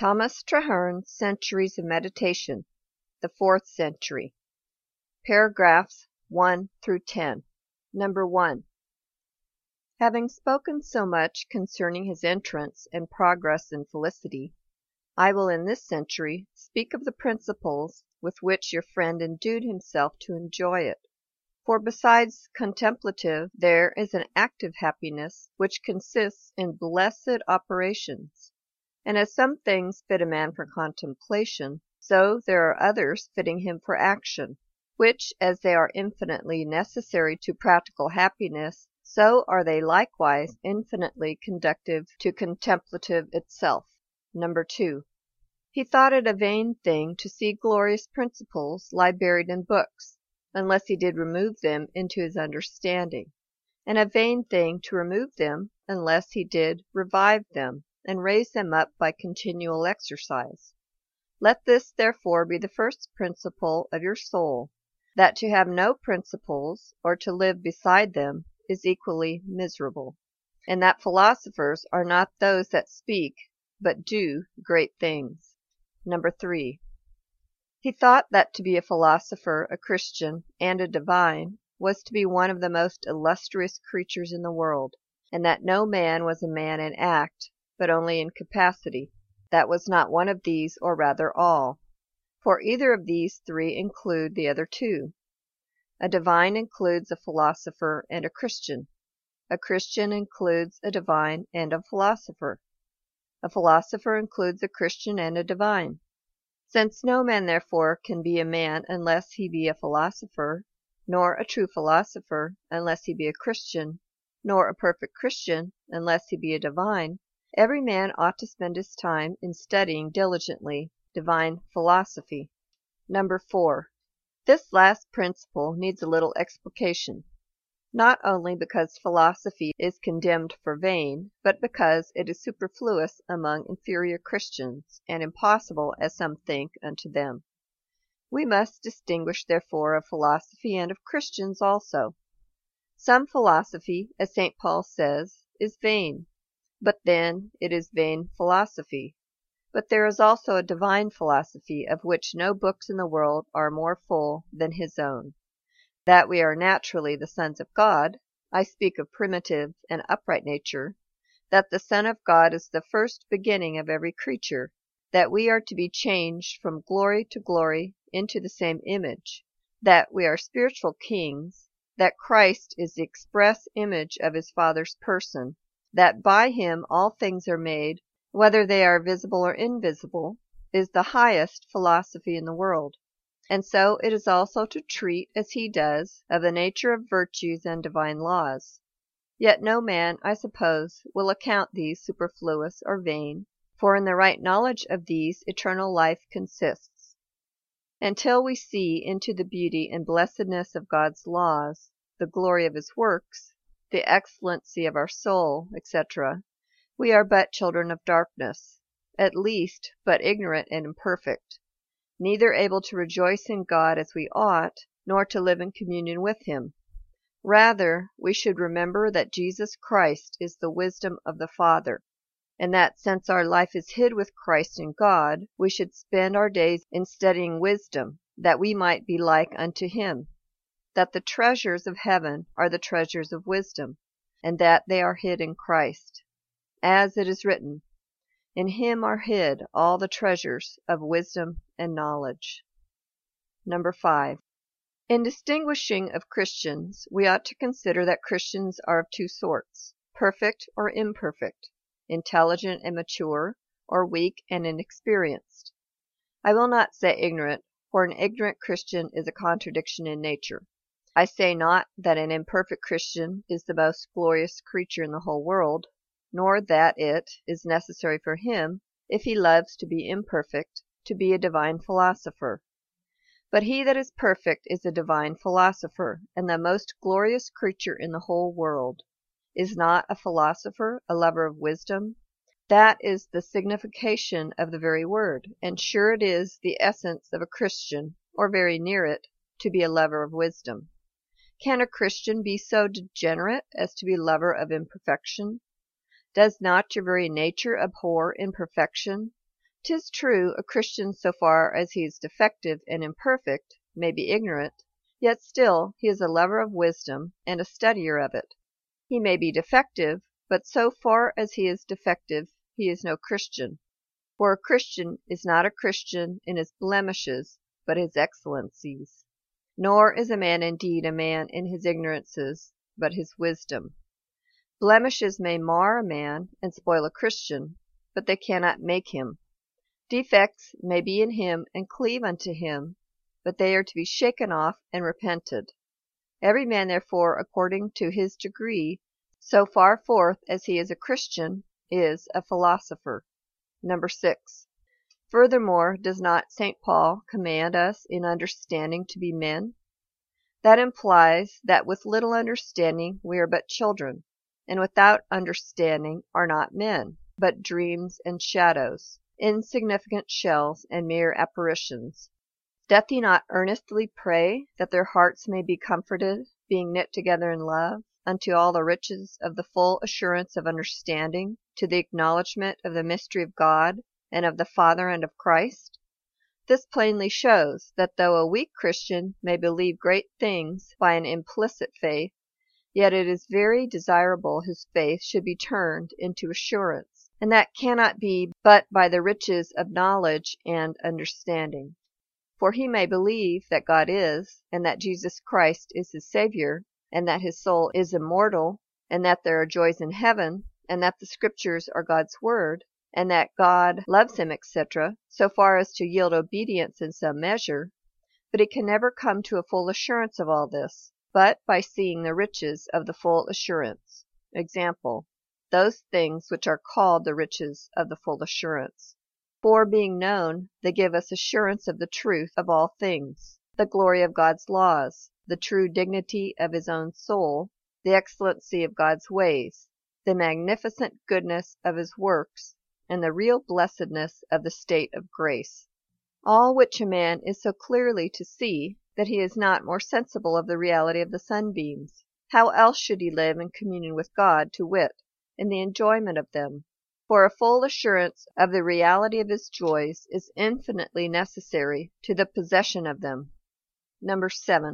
Thomas Traherne's Centuries of Meditation, the Fourth Century. Paragraphs 1 through 10. Number 1. Having spoken so much concerning his entrance and progress in felicity, I will in this century speak of the principles with which your friend endued himself to enjoy it. For besides contemplative, there is an active happiness which consists in blessed operations. And as some things fit a man for contemplation, so there are others fitting him for action, which, as they are infinitely necessary to practical happiness, so are they likewise infinitely conducive to contemplative itself. Number 2. He thought it a vain thing to see glorious principles lie buried in books, unless he did remove them into his understanding, and a vain thing to remove them, unless he did revive them, and raise them up by continual exercise. Let this therefore be the first principle of your soul, that to have no principles, or to live beside them, is equally miserable, and that philosophers are not those that speak, but do great things. Number 3. He thought that to be a philosopher, a Christian, and a divine was to be one of the most illustrious creatures in the world, and that no man was a man in act, but only in capacity. That was not one of these, or rather all, for either of these three include the other two. A divine includes a philosopher and a Christian. A Christian includes a divine and a philosopher. A philosopher includes a Christian and a divine. Since no man therefore can be a man unless he be a philosopher, nor a true philosopher unless he be a Christian, nor a perfect Christian unless he be a divine, every man ought to spend his time in studying diligently divine philosophy. Number 4. This last principle needs a little explication, not only because philosophy is condemned for vain, but because it is superfluous among inferior Christians, and impossible, as some think, unto them. We must distinguish therefore of philosophy and of Christians also. Some philosophy, as St. Paul says, is vain, but then it is vain philosophy. But there is also a divine philosophy, of which no books in the world are more full than his own. That we are naturally the sons of God, I speak of primitive and upright nature, that the Son of God is the first beginning of every creature, that we are to be changed from glory to glory into the same image, that we are spiritual kings, that Christ is the express image of his Father's person, that by him all things are made, whether they are visible or invisible, is the highest philosophy in the world. And so it is also to treat, as he does, of the nature of virtues and divine laws. Yet no man, I suppose, will account these superfluous or vain, for in the right knowledge of these eternal life consists. Until we see into the beauty and blessedness of God's laws, the glory of his works, the excellency of our soul, etc., we are but children of darkness, at least but ignorant and imperfect, neither able to rejoice in God as we ought, nor to live in communion with him. Rather, we should remember that Jesus Christ is the wisdom of the Father, and that since our life is hid with Christ in God, we should spend our days in studying wisdom, that we might be like unto him, that the treasures of heaven are the treasures of wisdom, and that they are hid in Christ. As it is written, in him are hid all the treasures of wisdom and knowledge. Number 5. In distinguishing of Christians, we ought to consider that Christians are of two sorts, perfect or imperfect, intelligent and mature, or weak and inexperienced. I will not say ignorant, for an ignorant Christian is a contradiction in nature. I say not that an imperfect Christian is the most glorious creature in the whole world, nor that it is necessary for him, if he loves to be imperfect, to be a divine philosopher. But he that is perfect is a divine philosopher, and the most glorious creature in the whole world. Is not a philosopher a lover of wisdom? That is the signification of the very word, and sure it is the essence of a Christian, or very near it, to be a lover of wisdom. Can a Christian be so degenerate as to be lover of imperfection? Does not your very nature abhor imperfection? 'Tis true, a Christian, so far as he is defective and imperfect, may be ignorant, yet still he is a lover of wisdom and a studier of it. He may be defective, but so far as he is defective, he is no Christian. For a Christian is not a Christian in his blemishes, but his excellencies. Nor is a man indeed a man in his ignorances, but his wisdom. Blemishes may mar a man and spoil a Christian, but they cannot make him. Defects may be in him and cleave unto him, but they are to be shaken off and repented. Every man therefore according to his degree, so far forth as he is a Christian, is a philosopher. 6. Furthermore, does not St. Paul command us in understanding to be men? That implies that with little understanding we are but children, and without understanding are not men, but dreams and shadows, insignificant shells and mere apparitions. Doth he not earnestly pray that their hearts may be comforted, being knit together in love, unto all the riches of the full assurance of understanding, to the acknowledgement of the mystery of God, and of the Father and of Christ? This plainly shows that though a weak Christian may believe great things by an implicit faith, yet it is very desirable his faith should be turned into assurance, and that cannot be but by the riches of knowledge and understanding. For he may believe that God is, and that Jesus Christ is his Savior, and that his soul is immortal, and that there are joys in heaven, and that the Scriptures are God's word, and that God loves him, etc., so far as to yield obedience in some measure, but he can never come to a full assurance of all this, but by seeing the riches of the full assurance. Example, those things which are called the riches of the full assurance. For being known, they give us assurance of the truth of all things, the glory of God's laws, the true dignity of his own soul, the excellency of God's ways, the magnificent goodness of his works, and the real blessedness of the state of grace. All which a man is so clearly to see that he is not more sensible of the reality of the sunbeams. How else should he live in communion with God, to wit, in the enjoyment of them? For a full assurance of the reality of his joys is infinitely necessary to the possession of them. 7.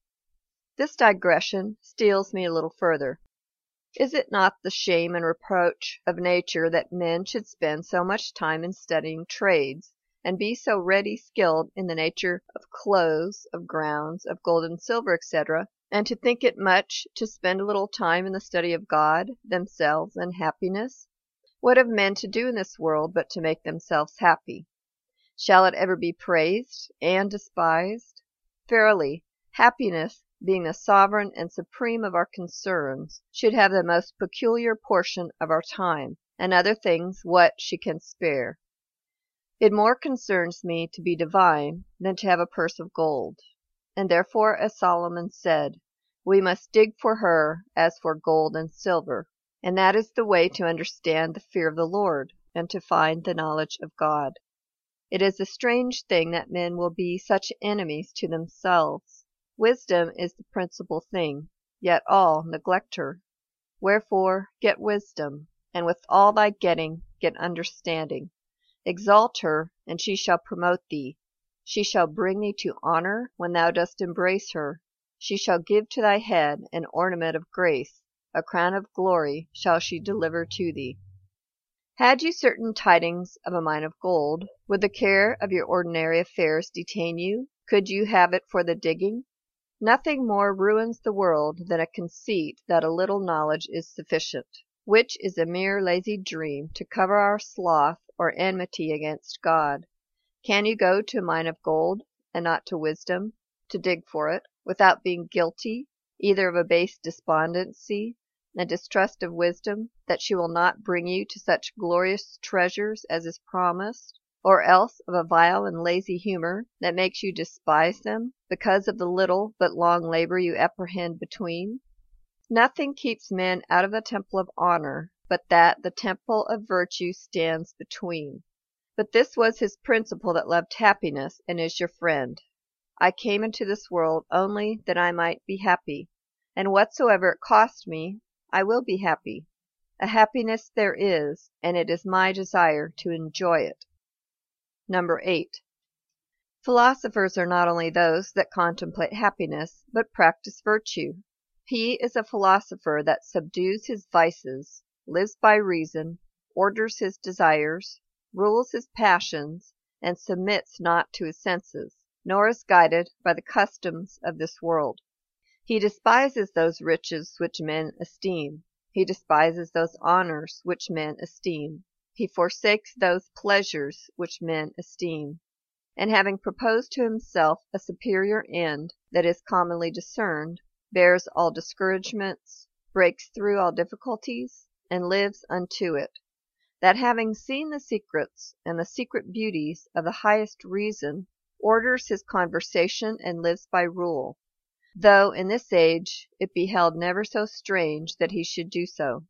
This digression steals me a little further. Is it not the shame and reproach of nature that men should spend so much time in studying trades, and be so ready skilled in the nature of clothes, of grounds, of gold and silver, etc., and to think it much to spend a little time in the study of God, themselves, and happiness? What have men to do in this world but to make themselves happy? Shall it ever be praised and despised? Verily, happiness, being the sovereign and supreme of our concerns, should have the most peculiar portion of our time, and other things what she can spare. It more concerns me to be divine than to have a purse of gold. And therefore, as Solomon said, we must dig for her as for gold and silver. And that is the way to understand the fear of the Lord, and to find the knowledge of God. It is a strange thing that men will be such enemies to themselves. Wisdom is the principal thing, yet all neglect her. Wherefore get wisdom, and with all thy getting get understanding. Exalt her, and she shall promote thee. She shall bring thee to honor when thou dost embrace her. She shall give to thy head an ornament of grace. A crown of glory shall she deliver to thee. Had you certain tidings of a mine of gold, would the care of your ordinary affairs detain you? Could you have it for the digging? Nothing more ruins the world than a conceit that a little knowledge is sufficient, which is a mere lazy dream to cover our sloth or enmity against God. Can you go to a mine of gold, and not to wisdom, to dig for it, without being guilty either of a base despondency and distrust of wisdom, that she will not bring you to such glorious treasures as is promised, or else of a vile and lazy humor that makes you despise them, because of the little but long labor you apprehend between? Nothing keeps men out of the temple of honor, but that the temple of virtue stands between. But this was his principle that loved happiness, and is your friend. I came into this world only that I might be happy, and whatsoever it cost me, I will be happy. A happiness there is, and it is my desire to enjoy it. Number 8. Philosophers are not only those that contemplate happiness, but practice virtue. He is a philosopher that subdues his vices, lives by reason, orders his desires, rules his passions, and submits not to his senses, nor is guided by the customs of this world. He despises those riches which men esteem. He despises those honors which men esteem. He forsakes those pleasures which men esteem. And having proposed to himself a superior end that is commonly discerned, bears all discouragements, breaks through all difficulties, and lives unto it. That having seen the secrets and the secret beauties of the highest reason, orders his conversation and lives by rule, though in this age it be held never so strange that he should do so.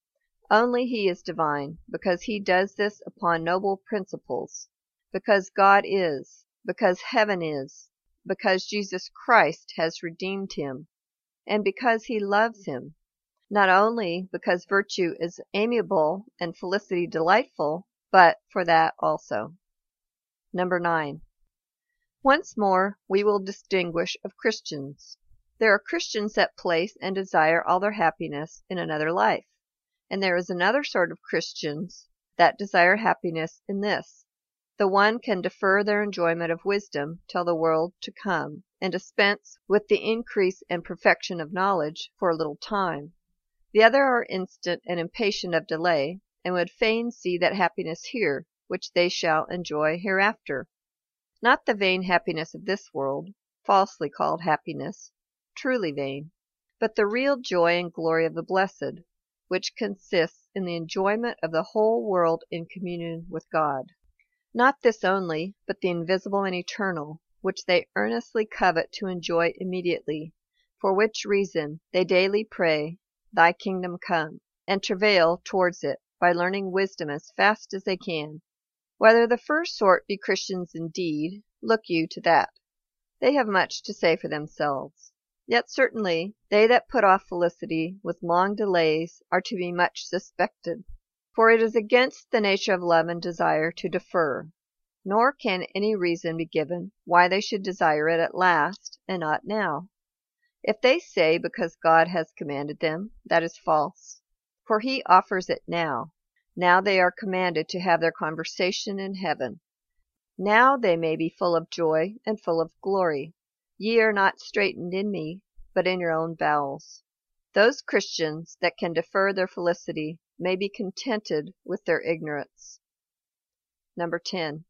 Only he is divine, because he does this upon noble principles, because God is, because heaven is, because Jesus Christ has redeemed him, and because he loves him, not only because virtue is amiable and felicity delightful, but for that also. Number 9. Once more we will distinguish of Christians. There are Christians that place and desire all their happiness in another life, and there is another sort of Christians that desire happiness in this. The one can defer their enjoyment of wisdom till the world to come, and dispense with the increase and perfection of knowledge for a little time. The other are instant and impatient of delay, and would fain see that happiness here, which they shall enjoy hereafter. Not the vain happiness of this world, falsely called happiness, truly vain, but the real joy and glory of the blessed, which consists in the enjoyment of the whole world in communion with God. Not this only, but the invisible and eternal, which they earnestly covet to enjoy immediately, for which reason they daily pray, Thy kingdom come, and travail towards it by learning wisdom as fast as they can. Whether the first sort be Christians indeed, look you to that. They have much to say for themselves. Yet certainly they that put off felicity with long delays are to be much suspected. For it is against the nature of love and desire to defer, nor can any reason be given why they should desire it at last, and not now. If they say because God has commanded them, that is false, for he offers it now. Now they are commanded to have their conversation in heaven. Now they may be full of joy and full of glory. Ye are not straitened in me, but in your own bowels. Those Christians that can defer their felicity may be contented with their ignorance. Number 10.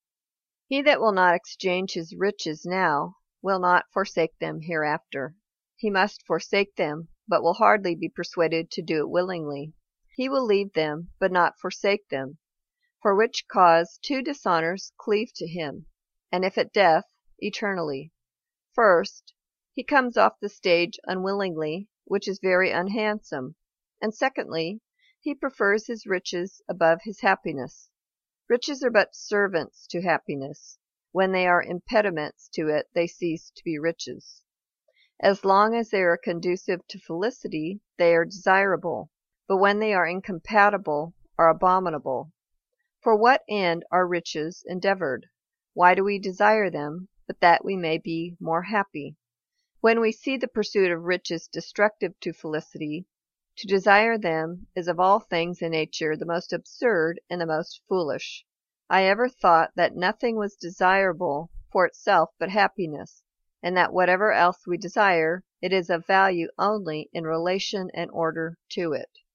He that will not exchange his riches now will not forsake them hereafter. He must forsake them, but will hardly be persuaded to do it willingly. He will leave them, but not forsake them, for which cause 2 dishonors cleave to him, and if at death, eternally. First, he comes off the stage unwillingly, which is very unhandsome, and secondly, he prefers his riches above his happiness. Riches are but servants to happiness. When they are impediments to it, they cease to be riches. As long as they are conducive to felicity, they are desirable, but when they are incompatible, are abominable. For what end are riches endeavored? Why do we desire them, but that we may be more happy? When we see the pursuit of riches destructive to felicity, to desire them is of all things in nature the most absurd and the most foolish. I ever thought that nothing was desirable for itself but happiness, and that whatever else we desire, it is of value only in relation and order to it.